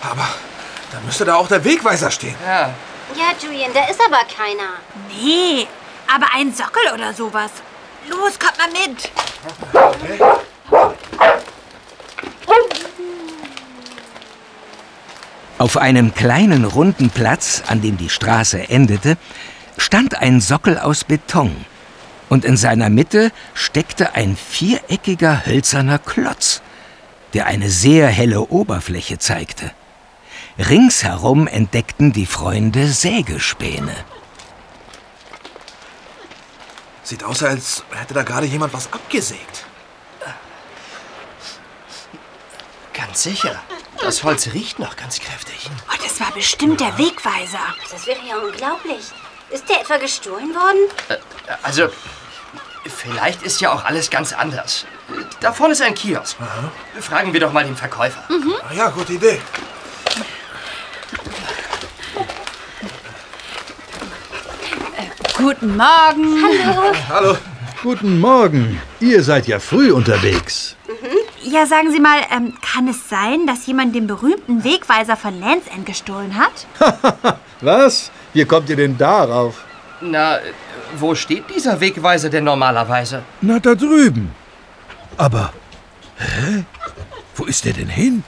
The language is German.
Aber dann müsste da auch der Wegweiser stehen. Ja. Ja, Julian, da ist aber keiner. Nee, aber ein Sockel oder sowas. Los, kommt mal mit. Auf einem kleinen runden Platz, an dem die Straße endete, stand ein Sockel aus Beton. Und in seiner Mitte steckte ein viereckiger hölzerner Klotz, der eine sehr helle Oberfläche zeigte. Ringsherum entdeckten die Freunde Sägespäne. Sieht aus, als hätte da gerade jemand was abgesägt. Ganz sicher. Das Holz riecht noch ganz kräftig. Oh, das war bestimmt der Wegweiser. Das wäre ja unglaublich. Ist der etwa gestohlen worden? Also, vielleicht ist ja auch alles ganz anders. Da vorne ist ein Kiosk. Fragen wir doch mal den Verkäufer. Ah ja, gute Idee. Guten Morgen. Hallo. Guten Morgen. Ihr seid ja früh unterwegs. Ja, sagen Sie mal, kann es sein, dass jemand den berühmten Wegweiser von Land's End gestohlen hat? Was? Wie kommt ihr denn darauf? Na, wo steht dieser Wegweiser denn normalerweise? Na, da drüben. Aber, hä? Wo ist der denn hin?